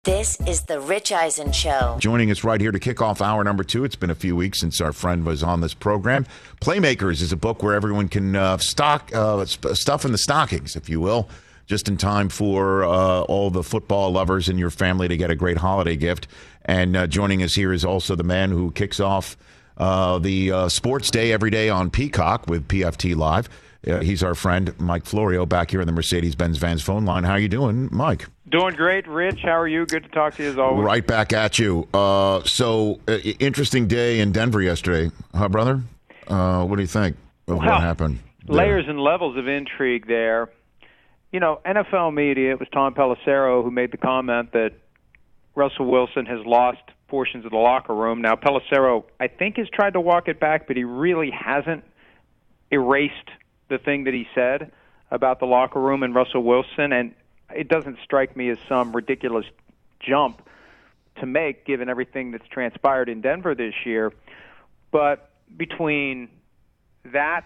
This is the Rich Eisen Show. Joining us right here to kick off hour number 2. It's been a few weeks since our friend was on this program. Playmakers is a book where everyone can stuff in the stockings, if you will, just in time for all the football lovers in your family to get a great holiday gift. And joining us here is also the man who kicks off the sports day every day on Peacock with PFT Live. He's our friend Mike Florio back here in the Mercedes-Benz Vans phone line. How you doing, Mike? Doing great, Rich. How are you? Good to talk to you as always. Right back at you. Interesting day in Denver yesterday, huh, brother? What do you think of what happened there? Layers and levels of intrigue there. You know, NFL media, it was Tom Pelissero who made the comment that Russell Wilson has lost portions of the locker room. Now, Pelissero, I think, has tried to walk it back, but he really hasn't erased the thing that he said about the locker room and Russell Wilson, and it doesn't strike me as some ridiculous jump to make given everything that's transpired in Denver this year. But between that,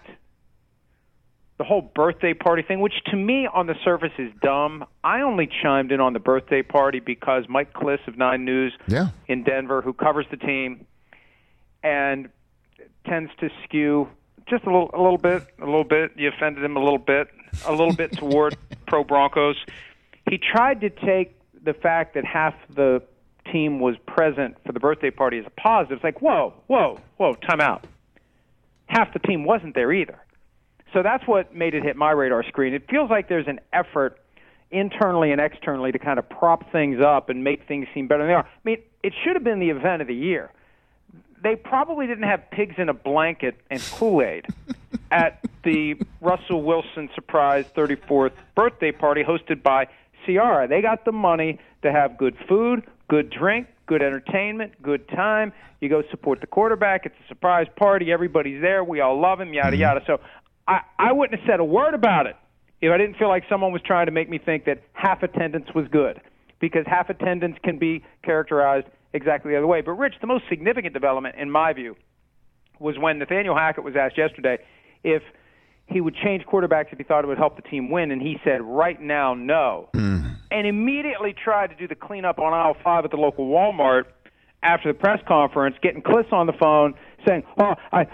the whole birthday party thing, which to me on the surface is dumb, I only chimed in on the birthday party because Mike Kliss of 9 News in Denver, who covers the team and tends to skew just a little bit. You offended him a little bit toward pro Broncos. He tried to take the fact that half the team was present for the birthday party as a positive. It's like, whoa, time out. Half the team wasn't there either. So that's what made it hit my radar screen. It feels like there's an effort internally and externally to kind of prop things up and make things seem better than they are. I mean, it should have been the event of the year. They probably didn't have pigs in a blanket and Kool-Aid at the Russell Wilson surprise 34th birthday party hosted by Ciara. They got the money to have good food, good drink, good entertainment, good time. You go support the quarterback. It's a surprise party. Everybody's there. We all love him, yada, yada. So I wouldn't have said a word about it if I didn't feel like someone was trying to make me think that half attendance was good, because half attendance can be characterized exactly the other way. But, Rich, the most significant development, in my view, was when Nathaniel Hackett was asked yesterday if he would change quarterbacks if he thought it would help the team win, and he said, right now, no. And immediately tried to do the cleanup on aisle 5 at the local Walmart after the press conference, getting Kliss on the phone, saying, I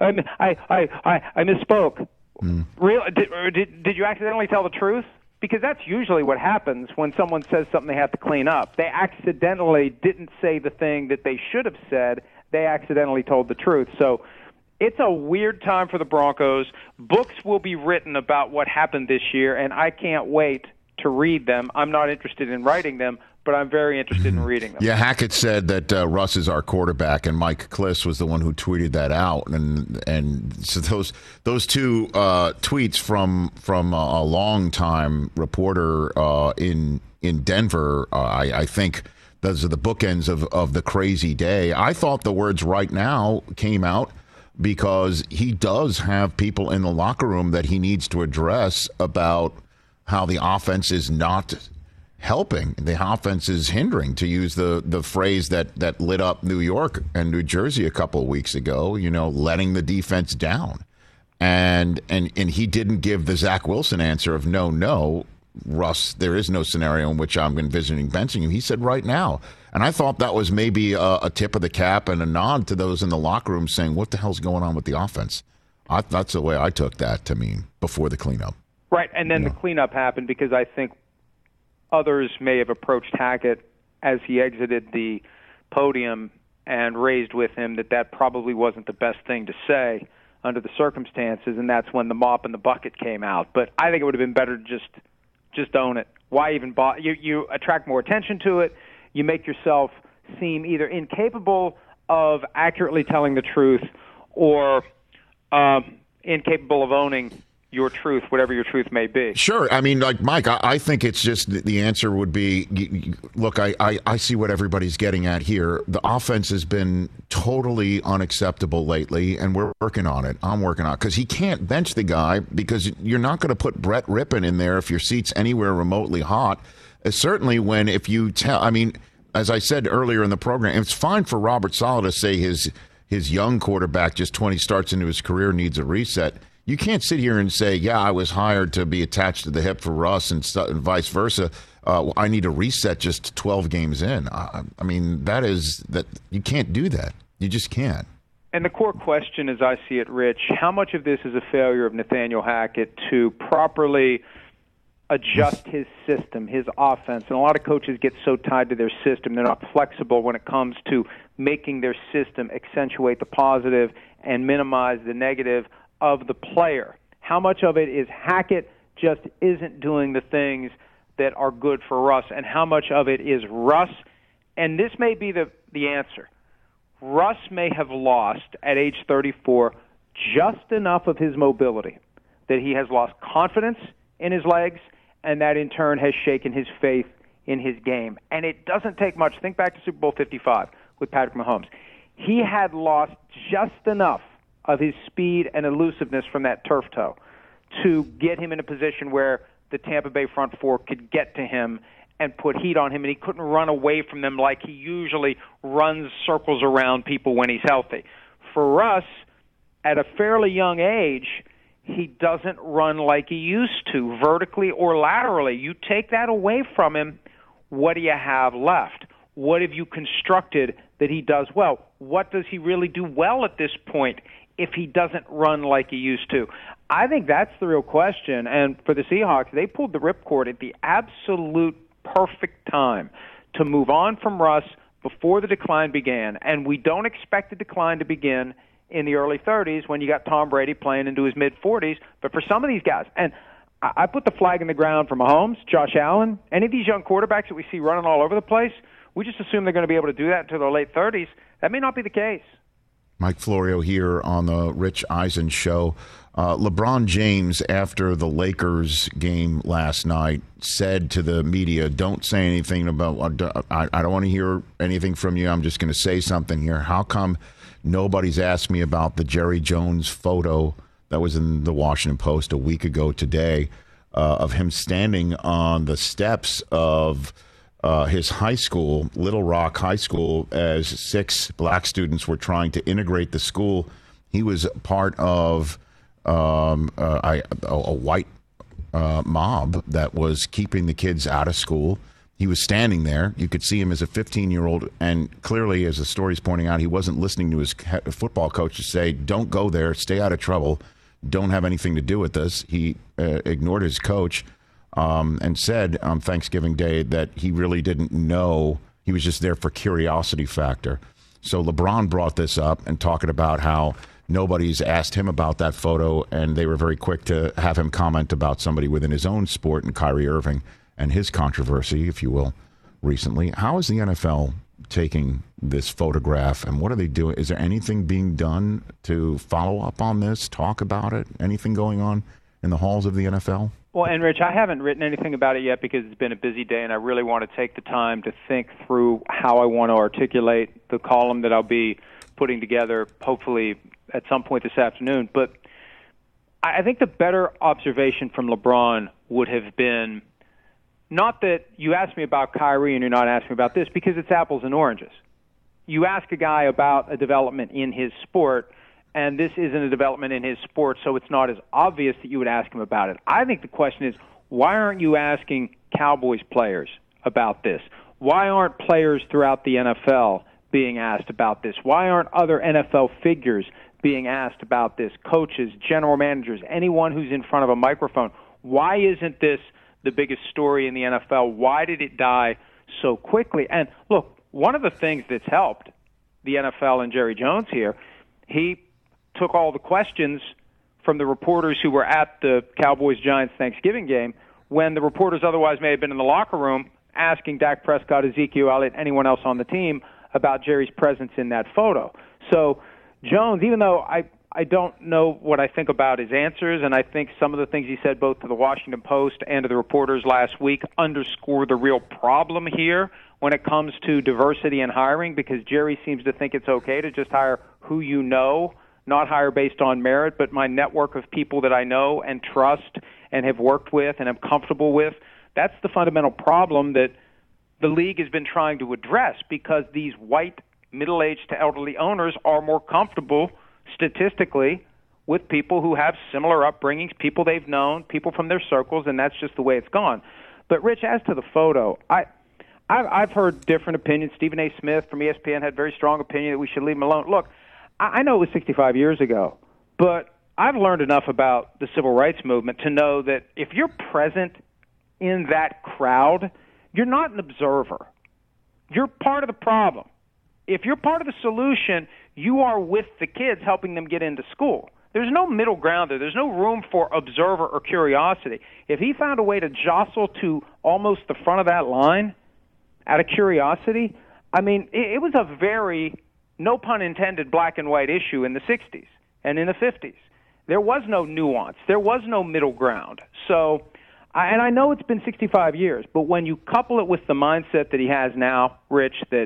misspoke. Did you accidentally tell the truth? Because that's usually what happens when someone says something they have to clean up. They accidentally didn't say the thing that they should have said. They accidentally told the truth. So it's a weird time for the Broncos. Books will be written about what happened this year, and I can't wait to read them. I'm not interested in writing them, but I'm very interested in reading them. Yeah, Hackett said that Russ is our quarterback, and Mike Kliss was the one who tweeted that out. And so those two tweets from a longtime reporter in Denver, I think those are the bookends of the crazy day. I thought the words "right now" came out because he does have people in the locker room that he needs to address about how the offense is not helping. The offense is hindering, to use the phrase that lit up New York and New Jersey a couple of weeks ago, letting the defense down. And he didn't give the Zach Wilson answer of no, Russ, there is no scenario in which I'm envisioning benching you. He said right now. And I thought that was maybe a tip of the cap and a nod to those in the locker room saying, what the hell's going on with the offense? That's the way I took that to mean before the cleanup. Right, and then the cleanup happened because I think others may have approached Hackett as he exited the podium and raised with him that probably wasn't the best thing to say under the circumstances, and that's when the mop and the bucket came out. But I think it would have been better to just own it. Why even bother? You attract more attention to it. You make yourself seem either incapable of accurately telling the truth or incapable of owning your truth, whatever your truth may be. Sure. I mean, like Mike, I think it's just the answer would be, look, I see what everybody's getting at here. The offense has been totally unacceptable lately, and we're working on it. I'm working on it because he can't bench the guy because you're not going to put Brett Rippon in there if your seat's anywhere remotely hot. Certainly when if you tell, I mean, as I said earlier in the program, it's fine for Robert Saleh to say his young quarterback, just 20 starts into his career, needs a reset. You can't sit here and say, yeah, I was hired to be attached to the hip for Russ and vice versa. I need a reset just 12 games in. I mean, that you can't do that. You just can't. And the core question, as I see it, Rich, how much of this is a failure of Nathaniel Hackett to properly adjust his system, his offense? And a lot of coaches get so tied to their system, they're not flexible when it comes to making their system accentuate the positive and minimize the negative of the player. How much of it is Hackett just isn't doing the things that are good for Russ, and how much of it is Russ? And this may be the answer. Russ may have lost at age 34 just enough of his mobility that he has lost confidence in his legs, and that in turn has shaken his faith in his game. And it doesn't take much. Think back to Super Bowl 55 with Patrick Mahomes. He had lost just enough of his speed and elusiveness from that turf toe to get him in a position where the Tampa Bay front four could get to him and put heat on him, and he couldn't run away from them like he usually runs circles around people when he's healthy. For Russ, at a fairly young age, he doesn't run like he used to, vertically or laterally. You take that away from him, what do you have left? What have you constructed that he does well? What does he really do well at this point if he doesn't run like he used to? I think that's the real question. And for the Seahawks, they pulled the ripcord at the absolute perfect time to move on from Russ before the decline began. And we don't expect the decline to begin in the early 30s when you got Tom Brady playing into his mid-40s. But for some of these guys, and I put the flag in the ground for Mahomes, Josh Allen, any of these young quarterbacks that we see running all over the place, we just assume they're going to be able to do that until their late 30s. That may not be the case. Mike Florio here on the Rich Eisen Show. LeBron James, after the Lakers game last night, said to the media, don't say anything about, I don't want to hear anything from you. I'm just going to say something here. How come nobody's asked me about the Jerry Jones photo that was in the Washington Post a week ago today of him standing on the steps of his high school, Little Rock High School, as 6 black students were trying to integrate the school. He was part of a white mob that was keeping the kids out of school. He was standing there. You could see him as a 15-year-old, and clearly, as the story's pointing out, he wasn't listening to his football coach to say, don't go there, stay out of trouble, don't have anything to do with this. He ignored his coach and said on Thanksgiving Day that he really didn't know. He was just there for curiosity factor. So LeBron brought this up and talking about how nobody's asked him about that photo, and they were very quick to have him comment about somebody within his own sport, and Kyrie Irving and his controversy, if you will, recently. How is the NFL taking this photograph, and what are they doing? Is there anything being done to follow up on this, talk about it? Anything going on in the halls of the NFL? Well, and Rich, I haven't written anything about it yet because it's been a busy day, and I really want to take the time to think through how I want to articulate the column that I'll be putting together, hopefully at some point this afternoon. But I think the better observation from LeBron would have been not that you asked me about Kyrie and you're not asking me about this, because it's apples and oranges. You ask a guy about a development in his sport, and this isn't a development in his sport, so it's not as obvious that you would ask him about it. I think the question is, why aren't you asking Cowboys players about this? Why aren't players throughout the NFL being asked about this? Why aren't other NFL figures being asked about this? Coaches, general managers, anyone who's in front of a microphone. Why isn't this the biggest story in the NFL? Why did it die so quickly? And look, one of the things that's helped the NFL and Jerry Jones here, he took all the questions from the reporters who were at the Cowboys-Giants Thanksgiving game when the reporters otherwise may have been in the locker room asking Dak Prescott, Ezekiel Elliott, anyone else on the team about Jerry's presence in that photo. So Jones, even though I don't know what I think about his answers, and I think some of the things he said both to the Washington Post and to the reporters last week underscore the real problem here when it comes to diversity and hiring, because Jerry seems to think it's okay to just hire who you know, not hire based on merit, but my network of people that I know and trust and have worked with and am comfortable with. That's the fundamental problem that the league has been trying to address, because these white middle-aged to elderly owners are more comfortable statistically with people who have similar upbringings, people they've known, people from their circles, and that's just the way it's gone. But, Rich, as to the photo, I've heard different opinions. Stephen A. Smith from ESPN had very strong opinion that we should leave him alone. Look, I know it was 65 years ago, but I've learned enough about the civil rights movement to know that if you're present in that crowd, you're not an observer. You're part of the problem. If you're part of the solution, you are with the kids helping them get into school. There's no middle ground there. There's no room for observer or curiosity. If he found a way to jostle to almost the front of that line out of curiosity, I mean, it was a very, no pun intended, black and white issue in the 60s and in the 50s. There was no nuance. There was no middle ground. So, and I know it's been 65 years, but when you couple it with the mindset that he has now, Rich, that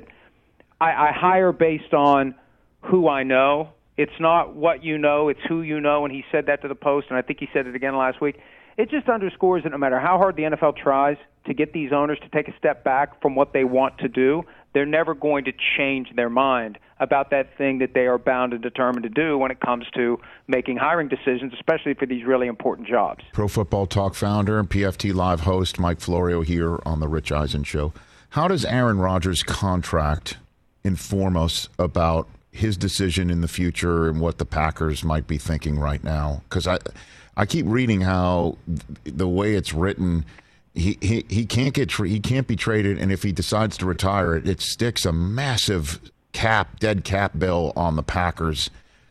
I hire based on who I know. It's not what you know, it's who you know, and he said that to the Post, and I think he said it again last week. It just underscores that no matter how hard the NFL tries to get these owners to take a step back from what they want to do, they're never going to change their mind about that thing that they are bound and determined to do when it comes to making hiring decisions, especially for these really important jobs. Pro Football Talk founder and PFT Live host Mike Florio here on The Rich Eisen Show. How does Aaron Rodgers' contract inform us about his decision in the future and what the Packers might be thinking right now? Because I keep reading how the way it's written, he can't be traded, and if he decides to retire, it sticks a massive dead cap bill on the Packers.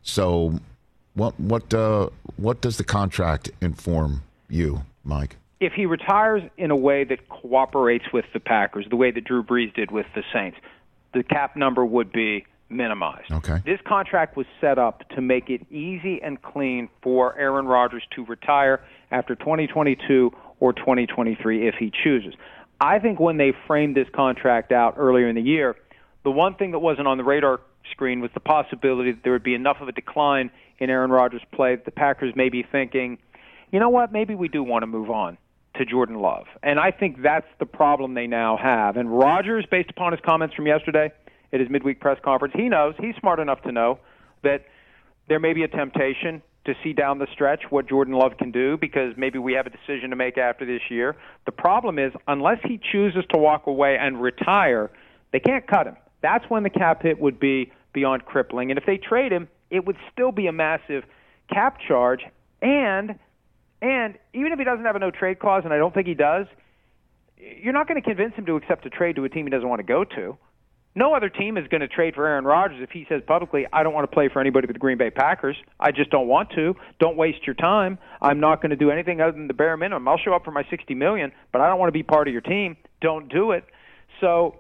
So what does the contract inform you, Mike? If he retires in a way that cooperates with the Packers, the way that Drew Brees did with the Saints, the cap number would be minimized. Okay. This contract was set up to make it easy and clean for Aaron Rodgers to retire after 2022 or 2023 if he chooses. I think when they framed this contract out earlier in the year, the one thing that wasn't on the radar screen was the possibility that there would be enough of a decline in Aaron Rodgers' play that the Packers may be thinking, you know what, maybe we do want to move on to Jordan Love. And I think that's the problem they now have. And Rodgers, based upon his comments from yesterday at his midweek press conference, he knows, he's smart enough to know that there may be a temptation to see down the stretch what Jordan Love can do because maybe we have a decision to make after this year. The problem is, unless he chooses to walk away and retire, they can't cut him. That's when the cap hit would be beyond crippling. And if they trade him, it would still be a massive cap charge. And even if he doesn't have a no-trade clause, and I don't think he does, you're not going to convince him to accept a trade to a team he doesn't want to go to. No other team is going to trade for Aaron Rodgers if he says publicly, I don't want to play for anybody but the Green Bay Packers. I just don't want to. Don't waste your time. I'm not going to do anything other than the bare minimum. I'll show up for my $60 million, but I don't want to be part of your team. Don't do it. So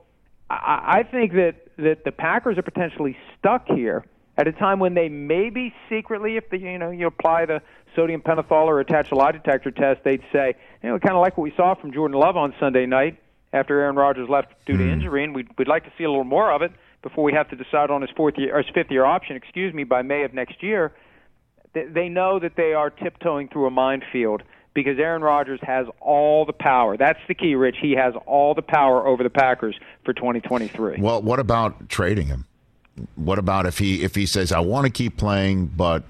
I think that the Packers are potentially stuck here at a time when they maybe secretly, if you apply the sodium pentothal or attach a lie detector test, they'd say, kind of like what we saw from Jordan Love on Sunday night after Aaron Rodgers left due to injury, and we'd like to see a little more of it before we have to decide on his fifth-year option, by May of next year. They know that they are tiptoeing through a minefield because Aaron Rodgers has all the power. That's the key, Rich. He has all the power over the Packers for 2023. Well, what about trading him? What about if he says, I want to keep playing, but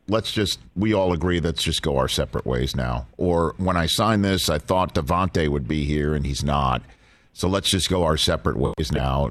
we all agree, let's just go our separate ways now. Or when I signed this, I thought Devontae would be here and he's not. So let's just go our separate ways now.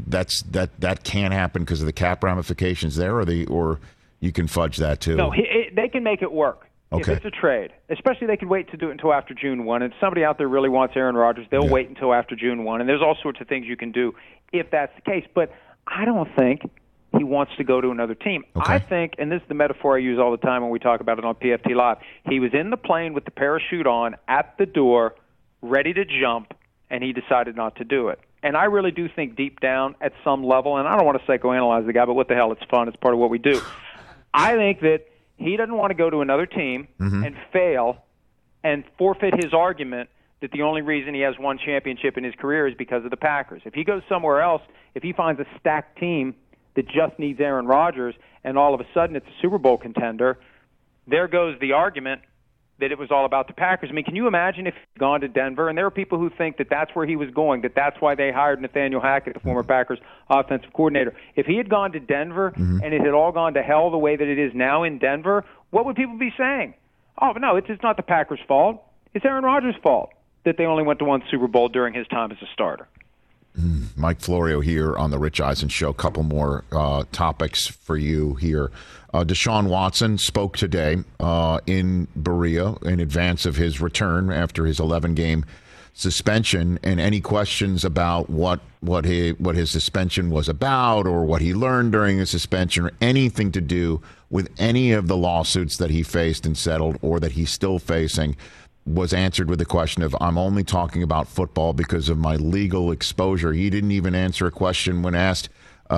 That can't happen because of the cap ramifications there, or you can fudge that too. No, they can make it work. Okay. If it's a trade, especially they could wait to do it until after June 1. And if somebody out there really wants Aaron Rodgers, they'll wait until after June 1. And there's all sorts of things you can do if that's the case. But I don't think he wants to go to another team. Okay. I think, and this is the metaphor I use all the time when we talk about it on PFT Live, he was in the plane with the parachute on at the door, ready to jump, and he decided not to do it. And I really do think deep down at some level, and I don't want to psychoanalyze the guy, but what the hell, it's fun, it's part of what we do. I think that he doesn't want to go to another team and fail and forfeit his argument that the only reason he has one championship in his career is because of the Packers. If he goes somewhere else, if he finds a stacked team that just needs Aaron Rodgers and all of a sudden it's a Super Bowl contender, there goes the argument that it was all about the Packers. I mean, can you imagine if he'd gone to Denver? And there are people who think that that's where he was going, that that's why they hired Nathaniel Hackett, the former Packers offensive coordinator. If he had gone to Denver and it had all gone to hell the way that it is now in Denver, what would people be saying? Oh, but no, it's not the Packers' fault. It's Aaron Rodgers' fault that they only went to one Super Bowl during his time as a starter. Mike Florio here on the Rich Eisen Show. Couple more topics for you here. Deshaun Watson spoke today in Berea in advance of his return after his 11-game suspension, and any questions about what his suspension was about or what he learned during his suspension or anything to do with any of the lawsuits that he faced and settled or that he's still facing was answered with the question of, I'm only talking about football because of my legal exposure. He didn't even answer a question when asked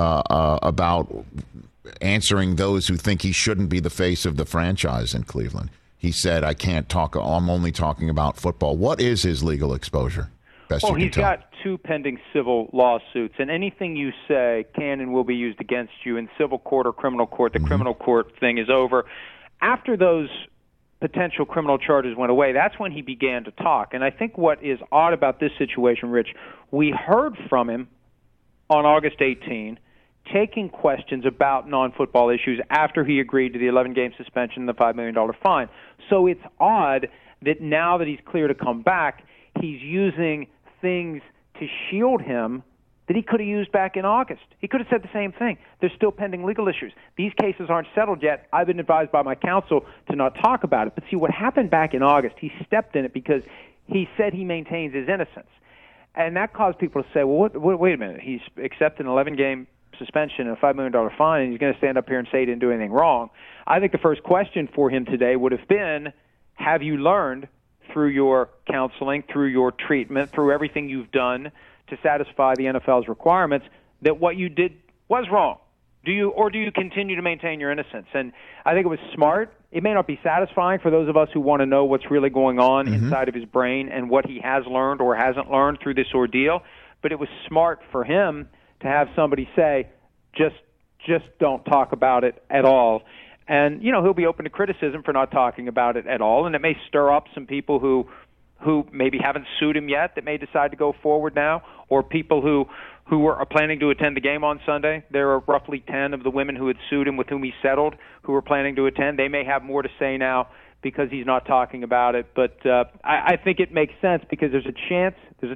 about answering those who think he shouldn't be the face of the franchise in Cleveland. He said, I can't talk, I'm only talking about football. What is his legal exposure? Well, he's got 2 pending civil lawsuits, and anything you say can and will be used against you in civil court or criminal court. The criminal court thing is over. After those potential criminal charges went away, that's when he began to talk. And I think what is odd about this situation, Rich, we heard from him on August 18, taking questions about non-football issues after he agreed to the 11-game suspension and the $5 million fine. So it's odd that now that he's clear to come back, he's using things to shield him that he could have used back in August. He could have said the same thing. There's still pending legal issues. These cases aren't settled yet. I've been advised by my counsel to not talk about it. But see, what happened back in August, he stepped in it because he said he maintains his innocence. And that caused people to say, well, wait a minute. He's accepted an 11-game suspension and a $5 million fine, and he's going to stand up here and say he didn't do anything wrong. I think the first question for him today would have been, have you learned through your counseling, through your treatment, through everything you've done to satisfy the NFL's requirements, that what you did was wrong? Do you continue to maintain your innocence? And I think it was smart. It may not be satisfying for those of us who want to know what's really going on inside of his brain and what he has learned or hasn't learned through this ordeal, but it was smart for him to have somebody say, just don't talk about it at all. And, he'll be open to criticism for not talking about it at all, and it may stir up some people who maybe haven't sued him yet that may decide to go forward now, or people who are planning to attend the game on Sunday. There are roughly 10 of the women who had sued him with whom he settled who are planning to attend. They may have more to say now because he's not talking about it. But I think it makes sense because there's a chance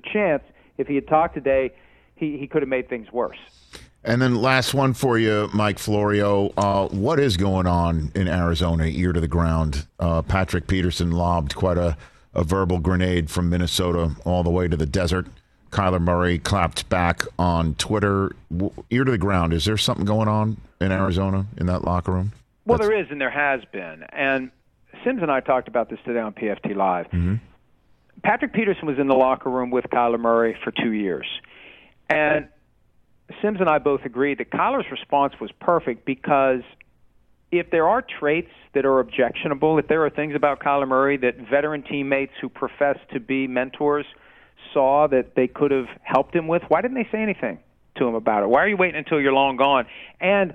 if he had talked today, he could have made things worse. And then last one for you, Mike Florio. What is going on in Arizona, ear to the ground? Patrick Peterson lobbed quite a verbal grenade from Minnesota all the way to the desert. Kyler Murray clapped back on Twitter. Ear to the ground, is there something going on in Arizona in that locker room? Well, there is, and there has been. And Sims and I talked about this today on PFT Live. Mm-hmm. Patrick Peterson was in the locker room with Kyler Murray for 2 years. And Sims and I both agreed that Kyler's response was perfect because if there are traits that are objectionable, if there are things about Kyler Murray that veteran teammates who profess to be mentors saw that they could have helped him with, why didn't they say anything to him about it? Why are you waiting until you're long gone? And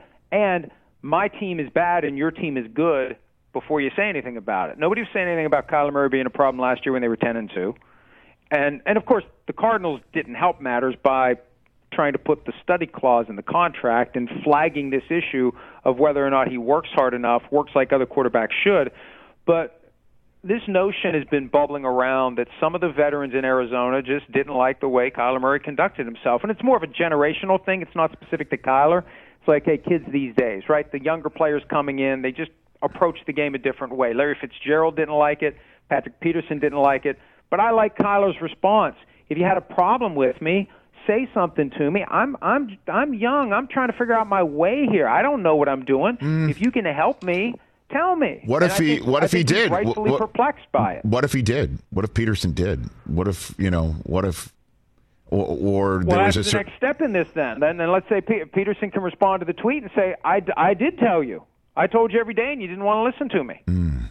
my team is bad and your team is good before you say anything about it. Nobody was saying anything about Kyler Murray being a problem last year when they were 10-2. And of course, the Cardinals didn't help matters by trying to put the study clause in the contract and flagging this issue of whether or not he works hard enough, works like other quarterbacks should. But this notion has been bubbling around that some of the veterans in Arizona just didn't like the way Kyler Murray conducted himself. And it's more of a generational thing. It's not specific to Kyler. It's like, hey, kids these days, right? The younger players coming in, they just approach the game a different way. Larry Fitzgerald didn't like it. Patrick Peterson didn't like it. But I like Kyler's response. If you had a problem with me, say something to me. I'm young. I'm trying to figure out my way here. I don't know what I'm doing. If you can help me, tell me. What if he did? He's rightfully perplexed by it. What if he did? What if Peterson did? What if or there was that's the next step in this then. Then let's say Peterson can respond to the tweet and say, I did tell you. I told you every day and you didn't want to listen to me.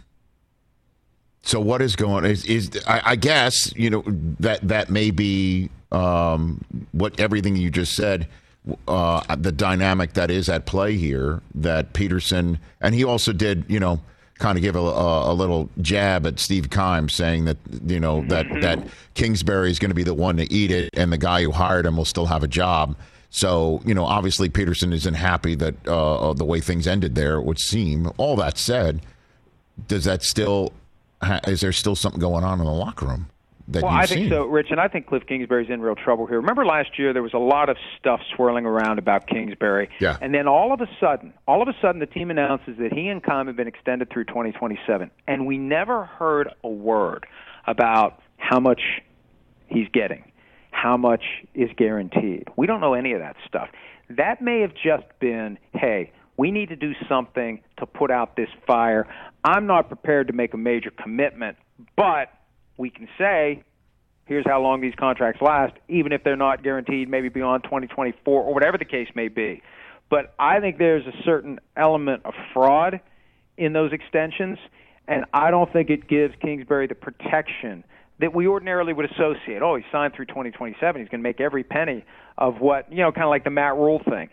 So what is going is I guess, that may be what everything you just said, the dynamic that is at play here, that Peterson, and he also did, kind of give a little jab at Steve Keim, saying that, that Kingsbury is going to be the one to eat it and the guy who hired him will still have a job. So, obviously Peterson isn't happy that the way things ended there, it would seem. All that said, does that still is there still something going on in the locker room that well, you've I think seen? so, Rich, and I think Cliff Kingsbury's in real trouble here. Remember last year there was a lot of stuff swirling around about Kingsbury, Yeah. and then all of a sudden, the team announces that he and Keim have been extended through 2027, and we never heard a word about how much he's getting, how much is guaranteed. We don't know any of that stuff. That may have just been, hey, we need to do something to put out this fire. I'm not prepared to make a major commitment, but we can say, here's how long these contracts last, even if they're not guaranteed maybe beyond 2024 or whatever the case may be. But I think there's a certain element of fraud in those extensions, and I don't think it gives Kingsbury the protection that we ordinarily would associate. Oh, he signed through 2027. He's going to make every penny of what, kind of like the Matt Rule thing.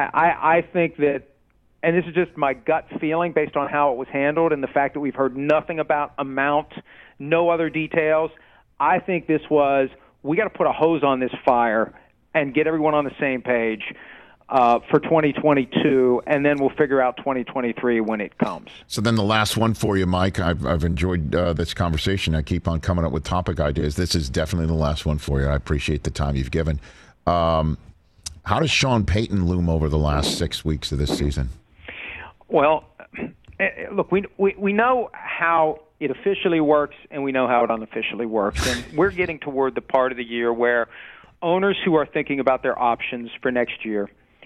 I think that, and this is just my gut feeling based on how it was handled and the fact that we've heard nothing about amount, no other details. I think this was, we got to put a hose on this fire and get everyone on the same page for 2022, and then we'll figure out 2023 when it comes. So then the last one for you, Mike. I've enjoyed this conversation. I keep on coming up with topic ideas. This is definitely the last one for you. I appreciate the time you've given. How does Sean Payton loom over the last 6 weeks of this season? Well, look, we know how it officially works, and we know how it unofficially works. And we're getting toward the part of the year where owners who are thinking about their options for next year,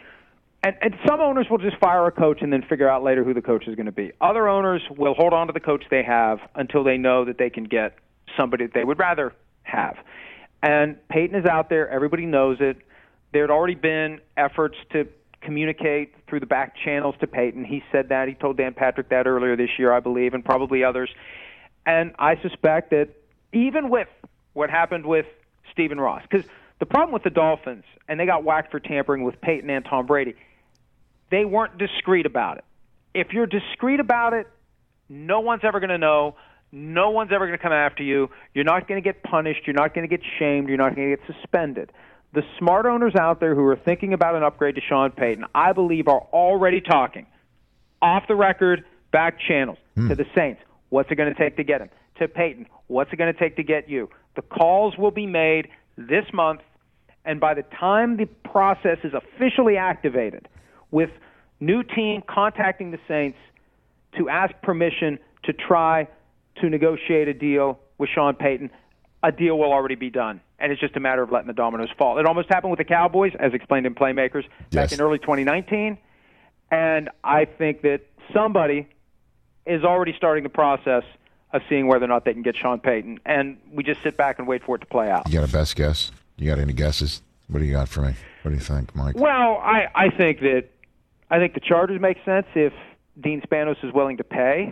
and some owners will just fire a coach and then figure out later who the coach is going to be. Other owners will hold on to the coach they have until they know that they can get somebody that they would rather have. And Payton is out there. Everybody knows it. There had already been efforts to communicate through the back channels to Payton. He said that. He told Dan Patrick that earlier this year, I believe, and probably others. And I suspect that even with what happened with Stephen Ross, because the problem with the Dolphins, and they got whacked for tampering with Peyton and Tom Brady, they weren't discreet about it. If you're discreet about it, no one's ever going to know. No one's ever going to come after you. You're not going to get punished. You're not going to get shamed. You're not going to get suspended. The smart owners out there who are thinking about an upgrade to Sean Payton, I believe, are already talking off the record, back channels, to the Saints. What's it going to take to get him? To Payton, what's it going to take to get you? The calls will be made this month, and by the time the process is officially activated, with new team contacting the Saints to ask permission to try to negotiate a deal with Sean Payton, a deal will already be done. And it's just a matter of letting the dominoes fall. It almost happened with the Cowboys, as explained in Playmakers, back in early 2019. And I think that somebody is already starting the process of seeing whether or not they can get Sean Payton. And we just sit back and wait for it to play out. You got a best guess? You got any guesses? What do you got for me? What do you think, Mike? Well, I think the Chargers make sense if Dean Spanos is willing to pay.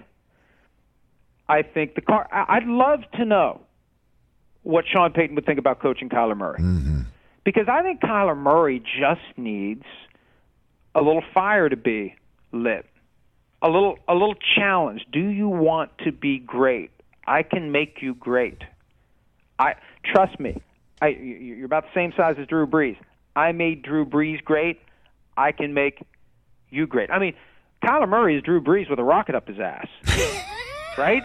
I think I'd love to know what Sean Payton would think about coaching Kyler Murray. Mm-hmm. Because I think Kyler Murray just needs a little fire to be lit, a little challenge. Do you want to be great? I can make you great. Trust me. You're about the same size as Drew Brees. I made Drew Brees great. I can make you great. I mean, Kyler Murray is Drew Brees with a rocket up his ass, right?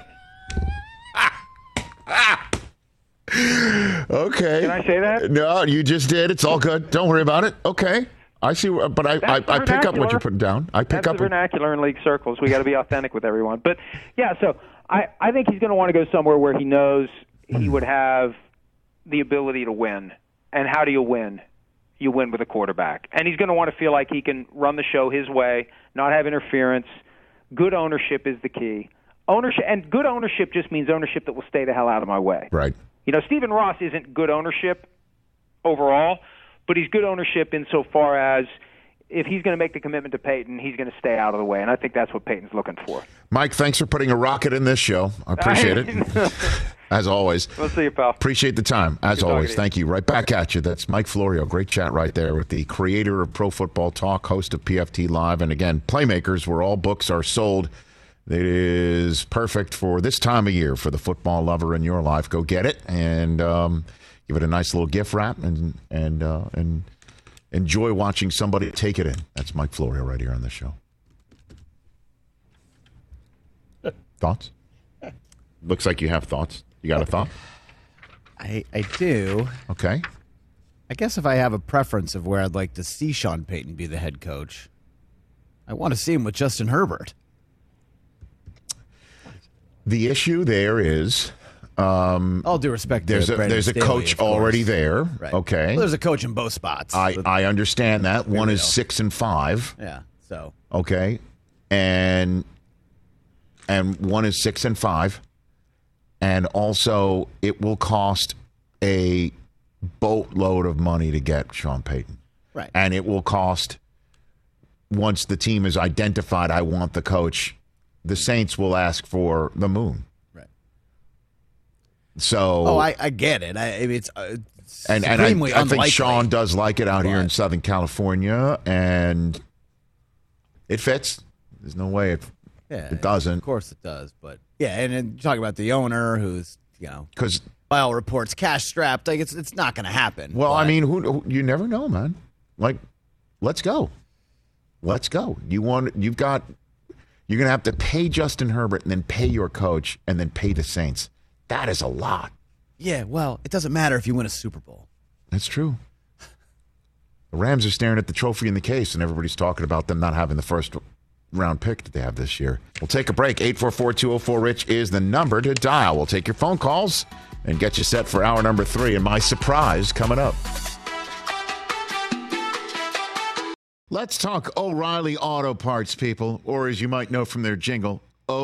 Okay. Can I say that? No, you just did. It's all good. Don't worry about it. Okay. I see, but I pick up what you're putting down. That's the vernacular in league circles. We got to be authentic with everyone. But, yeah, so I think he's going to want to go somewhere where he knows he would have the ability to win. And how do you win? You win with a quarterback. And he's going to want to feel like he can run the show his way, not have interference. Good ownership is the key. And good ownership just means ownership that will stay the hell out of my way. Right. Stephen Ross isn't good ownership overall, but he's good ownership insofar as if he's going to make the commitment to Payton, he's going to stay out of the way, and I think that's what Payton's looking for. Mike, thanks for putting a rocket in this show. I appreciate it. As always. We'll see you, pal. Appreciate the time. As Good always. Thank you. Right back at you. That's Mike Florio. Great chat right there with the creator of Pro Football Talk, host of PFT Live, and again, Playmakers, where all books are sold. It is perfect for this time of year for the football lover in your life. Go get it and give it a nice little gift wrap and enjoy watching somebody take it in. That's Mike Florio right here on the show. Thoughts? Looks like you have thoughts. You got a thought? I do. Okay. I guess if I have a preference of where I'd like to see Sean Payton be the head coach, I want to see him with Justin Herbert. The issue there is, all due respect, there's a Staley, coach already there. Right. Okay, well, there's a coach in both spots. I understand that. One is 6-5. Yeah. So okay, and one is 6-5, and also it will cost a boatload of money to get Sean Payton. Right. And it will cost, once the team is identified, I want the coach, the Saints will ask for the moon. Right. So. I get it. It's and I think Sean does like it out here in Southern California, and it fits. There's no way it doesn't. Of course it does. But, yeah, and then talking about the owner who's, because by all reports, cash strapped. Like it's not going to happen. Well, I mean, who you never know, man. Like, let's go. You're going to have to pay Justin Herbert and then pay your coach and then pay the Saints. That is a lot. Yeah, well, it doesn't matter if you win a Super Bowl. That's true. The Rams are staring at the trophy in the case, and everybody's talking about them not having the first round pick that they have this year. We'll take a break. 844-204-RICH is the number to dial. We'll take your phone calls and get you set for hour number 3 and my surprise coming up. Let's talk O'Reilly Auto Parts, people, or as you might know from their jingle,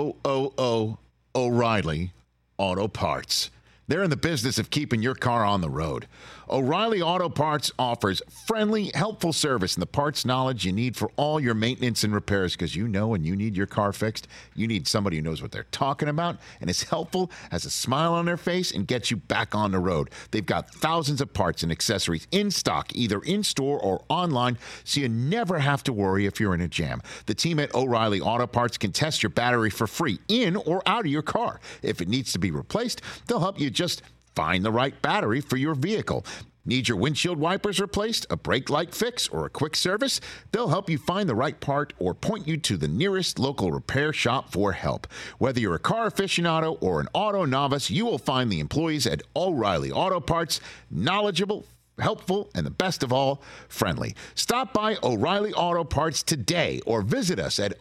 O'Reilly Auto Parts. They're in the business of keeping your car on the road. O'Reilly Auto Parts offers friendly, helpful service and the parts knowledge you need for all your maintenance and repairs, because you know when you need your car fixed, you need somebody who knows what they're talking about and is helpful, has a smile on their face, and gets you back on the road. They've got thousands of parts and accessories in stock, either in-store or online, so you never have to worry if you're in a jam. The team at O'Reilly Auto Parts can test your battery for free in or out of your car. If it needs to be replaced, they'll help you just find the right battery for your vehicle. Need your windshield wipers replaced, a brake light fix, or a quick service? They'll help you find the right part or point you to the nearest local repair shop for help. Whether you're a car aficionado or an auto novice, you will find the employees at O'Reilly Auto Parts knowledgeable, helpful, and the best of all, friendly. Stop by O'Reilly Auto Parts today or visit us at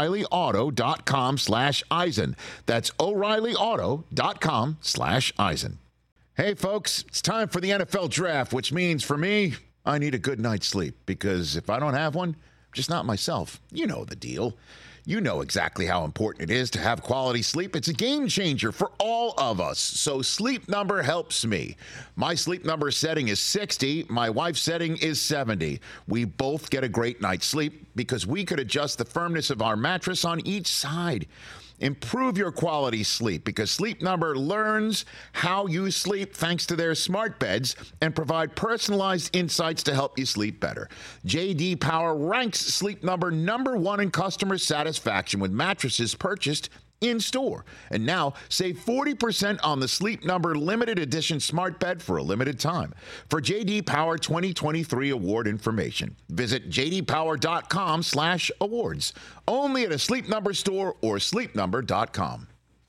O'ReillyAuto.com/Eisen. That's O'ReillyAuto.com/Eisen. Hey, folks, it's time for the NFL Draft, which means for me, I need a good night's sleep, because if I don't have one, I'm just not myself. You know the deal. You know exactly how important it is to have quality sleep. It's a game changer for all of us. So Sleep Number helps me. My Sleep Number setting is 60. My wife's setting is 70. We both get a great night's sleep because we could adjust the firmness of our mattress on each side. Improve your quality sleep because Sleep Number learns how you sleep thanks to their smart beds and provide personalized insights to help you sleep better. J.D. Power ranks Sleep Number #1 in customer satisfaction with mattresses purchased in store. And now save 40% on the Sleep Number limited edition smart bed for a limited time. For J.D. Power 2023 award information, visit jdpower.com/awards. Only at a Sleep Number store or sleepnumber.com.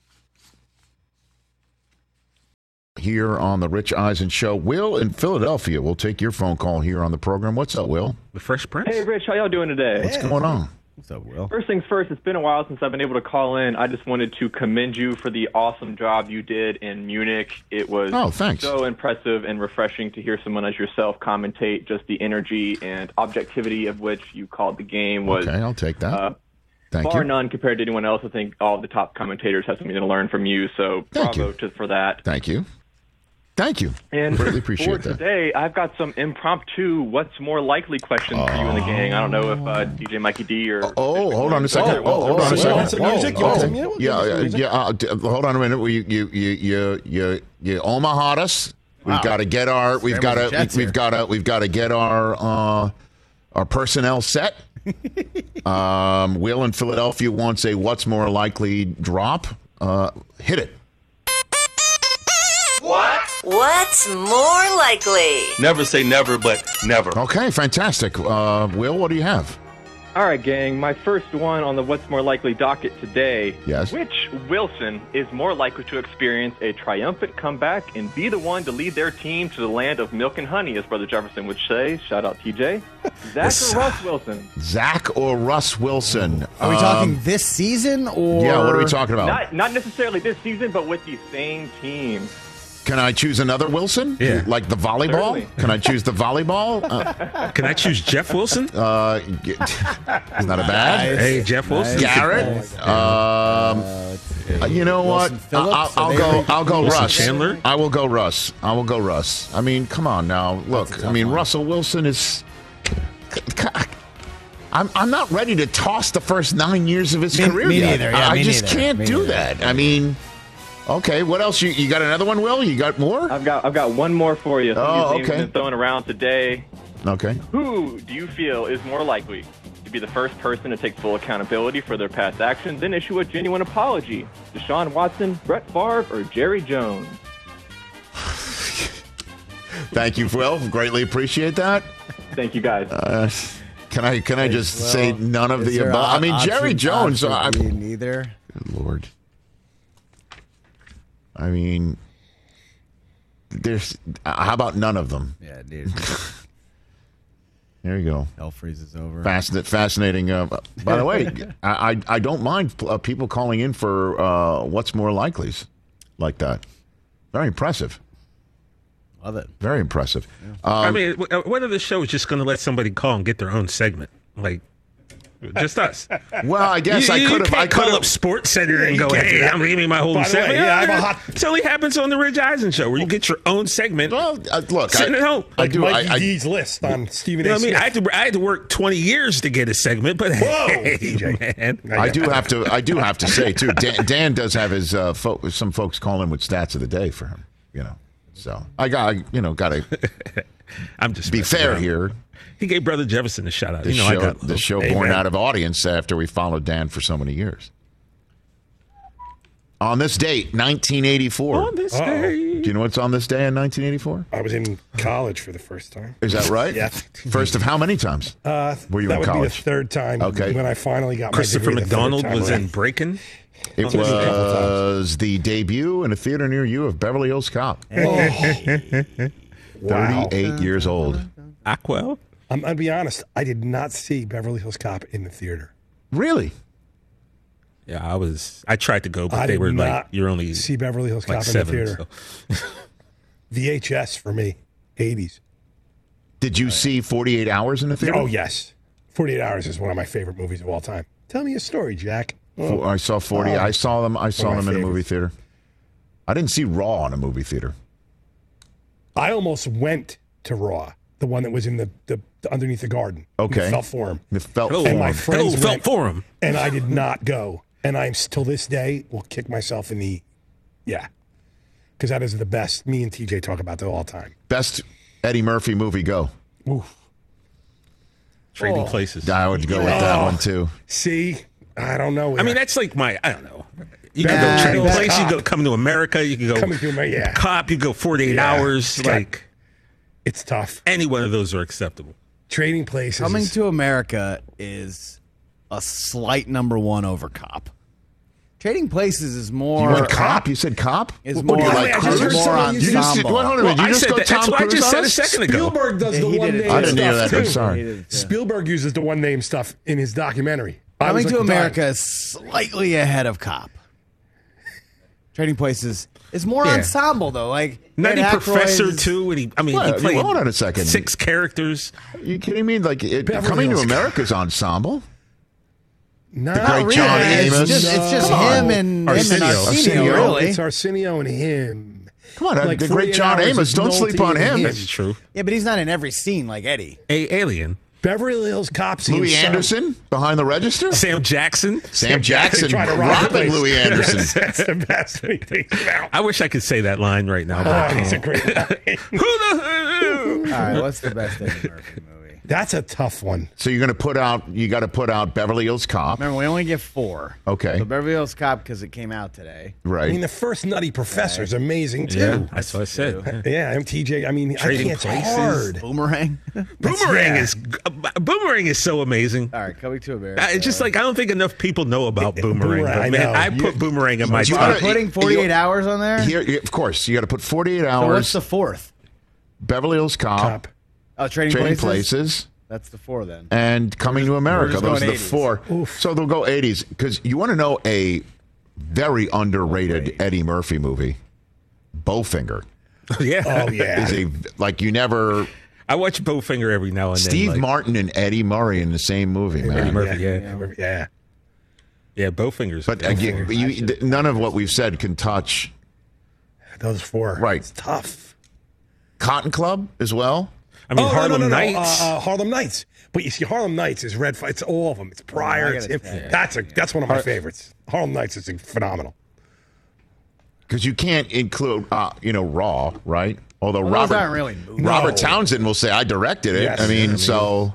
Here on the Rich Eisen Show, Will in Philadelphia will take your phone call here on the program. What's up, Will? The Fresh Prince? Hey, Rich, how y'all doing today? What's going on? What's up, Will? First things first, it's been a while since I've been able to call in. I just wanted to commend you for the awesome job you did in Munich. It was so impressive and refreshing to hear someone as yourself commentate. Just the energy and objectivity of which you called the game was okay, I'll take that. Bar none compared to anyone else. I think all of the top commentators have something to learn from you, so bravo for that. Thank you. Thank you. And really appreciate for today, I've got some impromptu what's more likely questions for you in the gang. I don't know if DJ Mikey D or... hold on a second. Hold on a second. Hold on a minute. You Omaha us. We've got to get our get our personnel set. Will in Philadelphia wants a what's more likely drop. Hit it. What's more likely? Never say never, but never. Okay, fantastic. Will, what do you have? All right, gang. My first one on the What's More Likely docket today. Yes. Which Wilson is more likely to experience a triumphant comeback and be the one to lead their team to the land of milk and honey, as Brother Jefferson would say? Shout out, TJ. Zach or Russ Wilson? Zach or Russ Wilson? Are we talking this season or? Yeah, what are we talking about? Not necessarily this season, but with the same team. Can I choose another Wilson? Yeah. Like the volleyball? Certainly. Can I choose the volleyball? Can I choose Jeff Wilson? He's not a bad. Hey, Jeff Wilson. Garrett. You know what? I'll go Wilson Russ. Chandler? I will go Russ. I mean, come on now. Look, I mean, Russell Wilson is. I'm not ready to toss the first 9 years of his career me yet. neither. Yeah, I me just neither. can't Me do neither. that. I mean, okay. What else? You got another one, Will? You got more? I've got one more for you. Some of these names okay. have been thrown around today. Okay. Who do you feel is more likely to be the first person to take full accountability for their past actions and issue a genuine apology? Deshaun Watson, Brett Favre, or Jerry Jones? Thank you, Will. Greatly appreciate that. Thank you, guys. Can I just say none of the above? I mean, Jerry Jones. Neither. Good Lord. I mean, there's. How about none of them? Yeah, dude. There you go. Hell freezes over. Fascinating. By the way, I don't mind people calling in for what's more likely's like that. Very impressive. Love it. Very impressive. I mean, what if the show is just going to let somebody call and get their own segment? Like, just us. Well, I guess I could have. I call up Sports Center and go, "Hey, I'm giving my whole By the segment." way, yeah, I have a hot. It only happens on the Rich Eisen show, where you get your own segment. Well, look, sitting at home. I do. Mikey D's list on Stephen You A. know what I mean? Smith. I had to work 20 years to get a segment, but hey, DJ. man. I do have to say too. Dan does have his some folks call in with stats of the day for him. You know, so I got to I'm just be messing fair around. here. He gave Brother Jefferson a shout out. The show born out of audience after we followed Dan for so many years. On this date, 1984. On this day. Do you know what's on this day in 1984? I was in college for the first time. Is that right? Yeah. First of how many times? Were you that in would college? be the third time. Okay. When I finally got Christopher my degree. the third McDonald time was around. in Breaking. It was the debut in a theater near you of Beverly Hills Cop. 38 years old. Aquel. I'm going to be honest. I did not see Beverly Hills Cop in the theater. Really? Yeah, I tried to go, but I they did were like, not you're only see Beverly Hills like Cop 7. in the theater. So. VHS for me, 80s. Did you see 48 Hours in the theater? Oh, yes. 48 Hours is one of my favorite movies of all time. Tell me a story, Jack. I saw 40. I saw them. I saw them in a movie theater. I didn't see Raw in a movie theater. I almost went to Raw, the one that was in the underneath the garden. Okay. The Felt Forum. The Felt Oh, And my Forum. friends felt went, for him. and I did not go. And I'm till this day will kick myself in the, because that is the best. Me and TJ talk about that all the time. Best Eddie Murphy movie, go. Oof. Trading Places. I would go with that one, too. See, I don't know. I mean, that's like I don't know. You can Beverly go Trading Hills Places, you Cop. go Coming to America, you can go Coming to America, yeah. Cop, you go 48 Yeah. Hours. Yeah. Like, it's tough. any one of those are acceptable. Trading Places. Coming to America is a slight number one over Cop. Trading Places is more. You went Cop? You said Cop? Is What more, do you like, I just heard more somebody- you just- ensemble. Hold on a minute. Well, Did you just go that's Tom what I Cruise just on said a us? second ago. Spielberg does Yeah, the he one did it. name I didn't hear stuff that. I'm too. sorry. Spielberg uses the one name stuff in his documentary. I Coming was to like, America is slightly ahead of Cop. Trading Places is more Yeah. ensemble though. Like Nutty Dan Professor Aykroyd's- too, and he What? played Hold on a second. 6 characters. Are you kidding me? Like, Beverly Coming to Hills Cop. America's ensemble? No, The Not great really. John It's Amos. just, it's just Come on. him and Arsenio. Arsenio, really. It's Arsenio and him. Come on, Like the 48 great John Hours Amos. is Don't sleep on Nolte and him. That's true. Yeah, but he's not in every scene like Eddie. Alien. Beverly Hills Cops. Louis Anderson behind the register? Sam Jackson. Sam Jackson Trying to rob the robbing place. Louis Anderson. That's the best we think about. I wish I could say that line right now. But I Oh, he's a can't. great guy. Who the hell? All right, what's the best Eddie Murphy movie? That's a tough one. So you got to put out Beverly Hills Cop. Remember, we only get 4. Okay. So Beverly Hills Cop because it came out today. Right. I mean, the first Nutty Professor is amazing too. Yeah, that's what I said. Yeah, MTJ. I mean, Trading it's Places. hard. Boomerang. Boomerang is so amazing. All right, Coming to America. It's just like I don't think enough people know about Boomerang. Boomerang, But, man, I I know. put Boomerang in my You top. gotta- putting 48 hours on there? Here, of course, you got to put 48 So hours. what's the 4th? Beverly Hills Cop. Oh, Trading Trading Places? Places. That's the 4 then. And Coming to America. just Those are going the 80s. 4. So they'll go 80s. Because you want to know a very underrated Eddie Murphy movie? Bowfinger. Yeah. Oh yeah. Is you never. I watch Bowfinger every now and then. Steve Martin and Eddie Murray in the same movie, man. Eddie Murphy, Yeah. Yeah, Bowfinger's. But again, none of what we've said can touch Those 4. Right. It's tough. Cotton Club as well. I mean, no, Harlem Nights. Harlem Nights. But you see, Harlem Nights is Red. It's all of them. It's Pryor. It's him. That's one of my favorites. Harlem Nights is phenomenal. Because you can't include, Raw, right? Although Those aren't really movies. Robert Townsend will say, I directed it. Yes. So.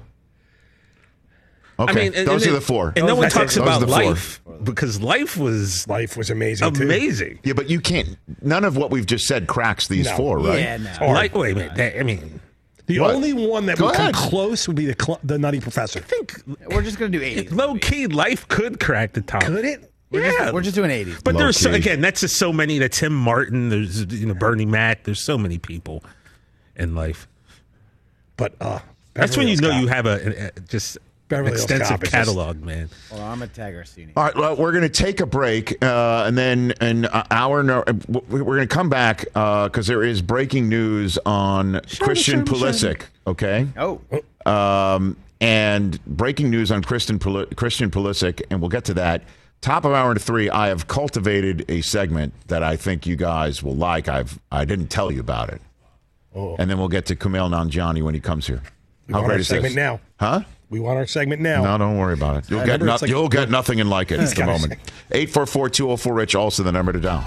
Okay, those are the 4. And no one Those talks are about the 4. Life because Life was amazing. Too. amazing. Yeah, but you can't. None of what we've just said cracks these 4, right? Yeah, no. Wait a minute. I mean, The What? only one that Go would come ahead. close would be the Nutty Professor. I think We're just going to do 80s. low key Life could crack the top. Could it? Yeah, We're just doing 80s. But there's Low-key. again, that's just so many. That's Tim Martin. There's Bernie Mac. There's so many people in Life. But That's when you know Beverly you Hills have a just Beverly Hills extensive Cop is just- catalog, man. Well, I'm a tag Arsini. All right, well, we're going to take a break, and then an hour. We're going to come back because there is breaking news on Christian Pulisic. Okay. Oh. And breaking news on Christian Pulisic, and we'll get to that. Top of hour 3, I have cultivated a segment that I think you guys will like. I didn't tell you about it. Oh. And then we'll get to Kumail Nanjiani when he comes here. We How want great our is segment this? now. Huh? We want our segment now. No, don't worry about it. You'll get remember it's you'll get nothing and like it at the got moment. 844-204-RICH, also the number to dial.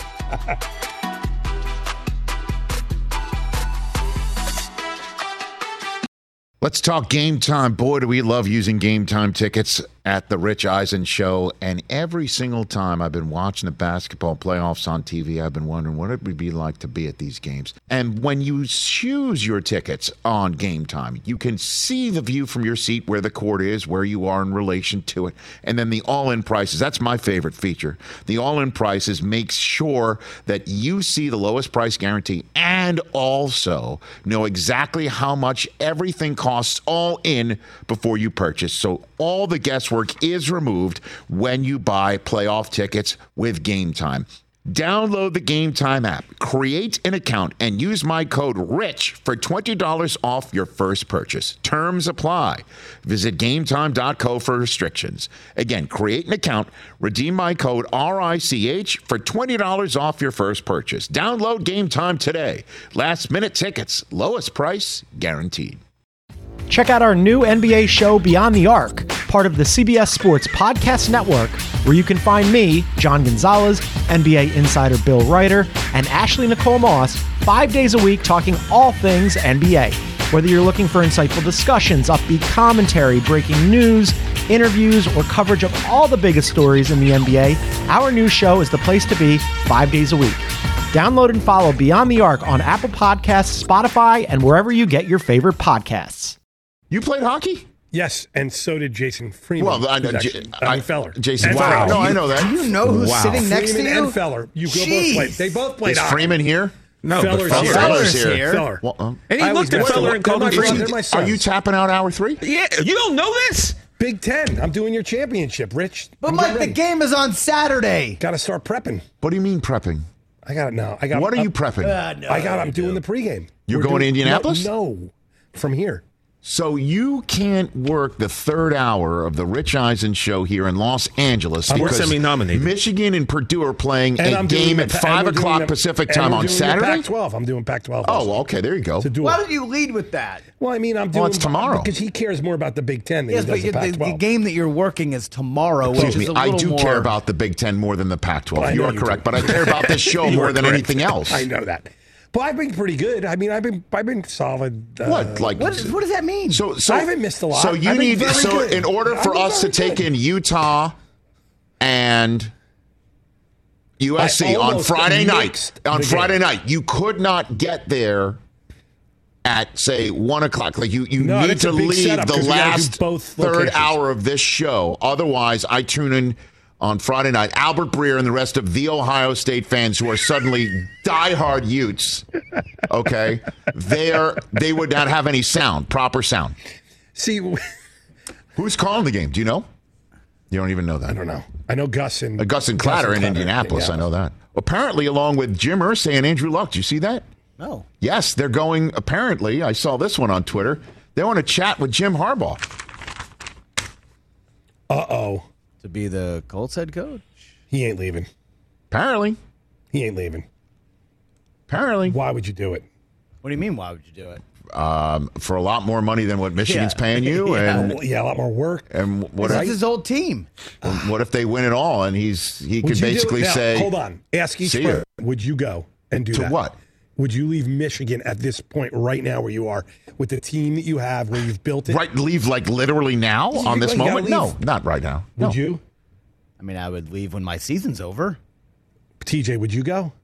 Let's talk Game Time. Boy, do we love using Game Time tickets at the Rich Eisen Show. And every single time I've been watching the basketball playoffs on TV, I've been wondering what it would be like to be at these games. And when you choose your tickets on Game Time, you can see the view from your seat where the court is, where you are in relation to it. And then the all-in prices. That's my favorite feature. The all-in prices makes sure that you see the lowest price guarantee and also know exactly how much everything costs all in before you purchase. So all the guesswork is removed when you buy playoff tickets with Game Time. Download the Game Time app, create an account, and use my code RICH for $20 off your first purchase. Terms apply. Visit GameTime.co for restrictions. Again, create an account, redeem my code RICH for $20 off your first purchase. Download Game Time today. Last minute tickets, lowest price guaranteed. Check out our new NBA show, Beyond the Arc, part of the CBS Sports Podcast Network, where you can find me, John Gonzalez, NBA insider Bill Ryder, and Ashley Nicole Moss 5 days a week talking all things NBA. Whether you're looking for insightful discussions, upbeat commentary, breaking news, interviews, or coverage of all the biggest stories in the NBA, our new show is the place to be 5 days a week. Download and follow Beyond the Arc on Apple Podcasts, Spotify, and wherever you get your favorite podcasts. You played hockey? Yes, and so did Jason Freeman. Well, I know Feller. Jason. And Wow. Feller. No, I know that. Do you know who's sitting next to Freeman you? and Feller. You both played. They both played Is hockey. Freeman here? No, Feller's but here. Feller's here. Feller. Well, And he looked at Feller and called him They're my Are sons. you tapping out hour 3? Yeah, you don't know this? Big Ten. I'm doing your championship, Rich. But I'm Mike, getting the ready. game is on Saturday. Got to start prepping. What do you mean prepping? I got it now. What are you prepping? I'm doing the pregame. You're We're going to doing- Indianapolis? No, from here. So you can't work the third hour of the Rich Eisen Show here in Los Angeles We're because semi-nominated. Michigan and Purdue are playing And a I'm game doing at the- 5 and we're doing o'clock the- Pacific and time we're on doing Saturday? The Pac-12. I'm doing Pac-12. Oh, also. well, okay, there you go. To do Why it. don't you lead with that? Well, I mean, I'm doing. Well, it's tomorrow. Because he cares more about the Big Ten than Yes, he but does the the Pac-12. game that you're working is tomorrow, which Excuse is me, a I little do more... care about the Big Ten more than the Pac-12. I You know are you correct, do. but I care about this show You more are than correct. anything else. I know that. But I've been pretty good. I mean, I've been solid. What? Like what does that mean? So I haven't missed a lot. So you need. So good. in order for us to take in Utah and USC on Friday night, you could not get there at say 1 o'clock. Like you need to leave the last third hour of this show. Otherwise, I tune in on Friday night. Albert Breer and the rest of the Ohio State fans who are suddenly diehard Utes, okay, they would not have any sound, proper sound. See, who's calling the game? Do you know? You don't even know that. I don't know. I know Gus and Clatter in Indianapolis. I know that. Apparently, along with Jim Irsay and Andrew Luck. Do you see that? No. Yes, they're going. Apparently, I saw this one on Twitter. They want to chat with Jim Harbaugh. Uh-oh. To be the Colts head coach? He ain't leaving. Apparently. He ain't leaving. Apparently. Why would you do it? What do you mean, why would you do it? For a lot more money than what Michigan's paying you. And a lot more work. And what That's his old team. What if they win it all and he could basically say... Hold on. Ask each person, would you go and do that? To what? Would you leave Michigan at this point right now where you are with the team that you have, where you've built it? Right, leave like literally now on this moment? No, not right now. No. Would you? I mean, I would leave when my season's over. TJ, would you go?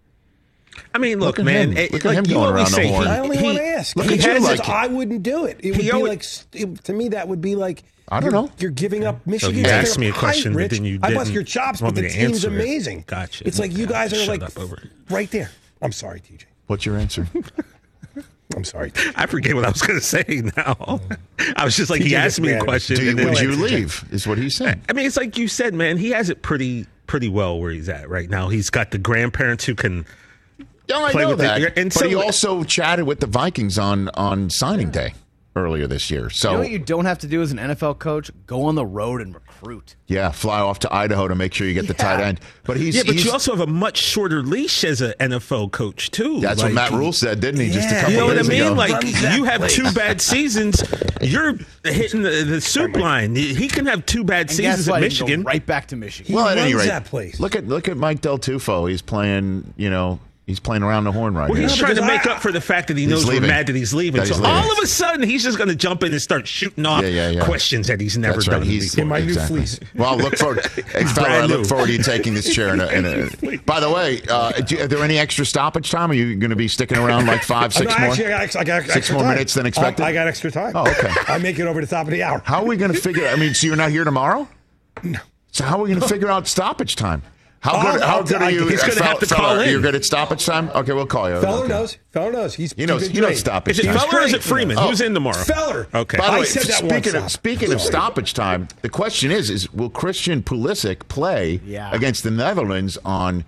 I mean, look man. Look at him going around the horn. I only want to ask. Look at you like I wouldn't do it. It would be like, to me, that would be like, I don't know. You're giving up Michigan. So you asked me a question, but then you didn't. I bust your chops, but the team's amazing. Gotcha. It's like you guys are like right there. I'm sorry, TJ. What's your answer? I'm sorry, TJ. I forget what I was going to say now. I was just like, he asked me a question. Would you leave, is what he said. I mean, it's like you said, man, he has it pretty well where he's at right now. He's got the grandparents who can play with that. And but he also chatted with the Vikings on signing day earlier this year. So you know what you don't have to do as an NFL coach? Go on the road and recruit. Yeah, fly off to Idaho to make sure you get the tight end. But but you also have a much shorter leash as an NFL coach too. That's what Matt Rule said, didn't he? Just a couple you know what I days mean? ago. Like you have 2 bad seasons, you're hitting the soup line. He can have 2 bad seasons at Michigan. Go right back to Michigan. Well, at any rate, that place. Look at Mike Del Tufo. He's playing. He's playing around the horn right now. He's trying to make up for the fact that he knows we're mad that he's leaving. So all of a sudden, he's just going to jump in and start shooting off questions that he's never done before. In my new fleece. Well, look forward. I look forward to you taking this chair. By the way, are there any extra stoppage time? Are you going to be sticking around like 5, 6 more? Actually, I got 6 more minutes than expected. I got extra time. Oh, okay. I make it over the top of the hour. How are we going to figure? I mean, so you're not here tomorrow? No. So how are we going to figure out stoppage time? How good are you? He's going to have to call in. You're good at stoppage time? Okay, we'll call you. Feller knows. He knows stoppage time. Is it Feller or is it Freeman? Who's in tomorrow? Feller. Okay. By the way, speaking of stoppage time, the question is will Christian Pulisic play against the Netherlands on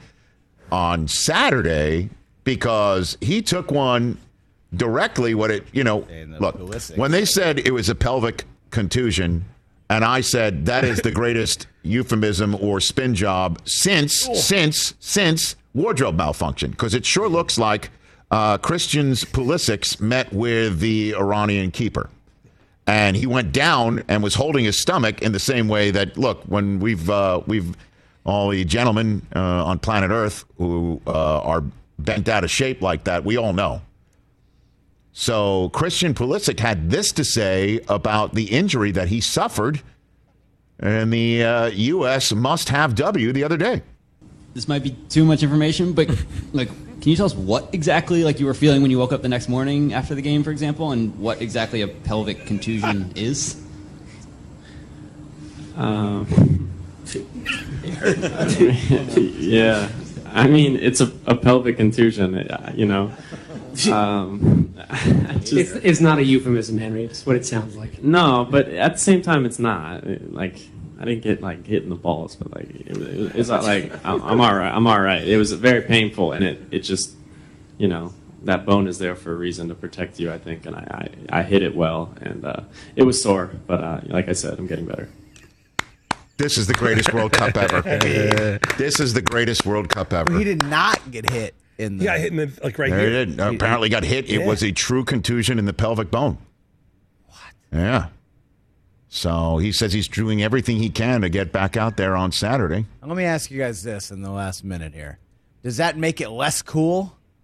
Saturday? Because he took one directly. Look, when they said it was a pelvic contusion, and I said that is the greatest euphemism or spin job since wardrobe malfunction, because it sure looks like Christian Pulisic met with the Iranian keeper, and he went down and was holding his stomach in the same way that when we've all the gentlemen on planet Earth who are bent out of shape like that, we all know. So Christian Pulisic had this to say about the injury that he suffered in the U.S. must-have W the other day. This might be too much information, but can you tell us what exactly you were feeling when you woke up the next morning after the game, for example, and what exactly a pelvic contusion is? Yeah, I mean it's a pelvic contusion, It's not a euphemism, Henry. It's what it sounds like. No, but at the same time, it's not. I didn't get hit in the balls, but it's not I'm all right. I'm all right. It was very painful, and it just, that bone is there for a reason to protect you, I think, and I hit it well, and it was sore, but like I said, I'm getting better. This is the greatest World Cup ever. This is the greatest World Cup ever. He did not get hit. He got hit in the right here. He did. Apparently got hit. It was a true contusion in the pelvic bone. What? Yeah. So he says he's doing everything he can to get back out there on Saturday. Let me ask you guys this in the last minute here. Does that make it less cool?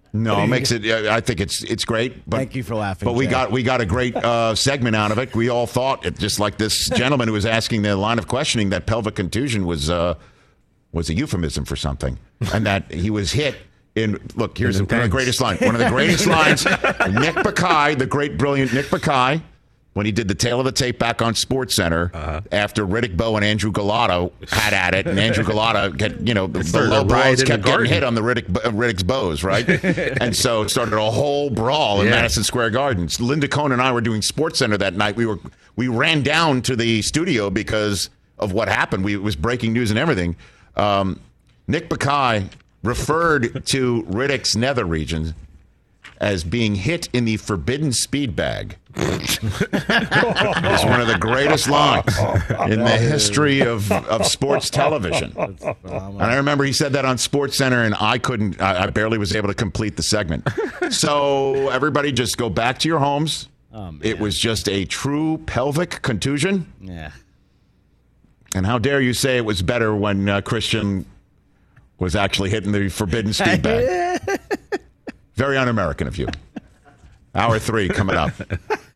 No, it makes it. I think it's great. But, thank you for laughing. But we got a great segment out of it. We all thought, just like this gentleman who was asking the line of questioning, that pelvic contusion was a euphemism for something, and that he was hit. Look, here's one of the greatest lines. One of the greatest lines. Nick Bakay, the great, brilliant Nick Bakay, when he did the tail of the tape back on SportsCenter after Riddick Bowe and Andrew Galata had at it, and Andrew Galata the low balls kept getting hit on the Riddick's bows, right? And so it started a whole brawl in Madison Square Garden. Linda Cohn and I were doing SportsCenter that night. We ran down to the studio because of what happened. It was breaking news and everything. Nick Bakay referred to Riddick's nether region as being hit in the forbidden speed bag. It's one of the greatest lines in the history of sports television. And I remember he said that on SportsCenter, and I barely was able to complete the segment. So everybody just go back to your homes. It was just a true pelvic contusion. Yeah. And how dare you say it was better when Christian was actually hitting the forbidden speed bag. Very un-American of you. Hour 3 coming up.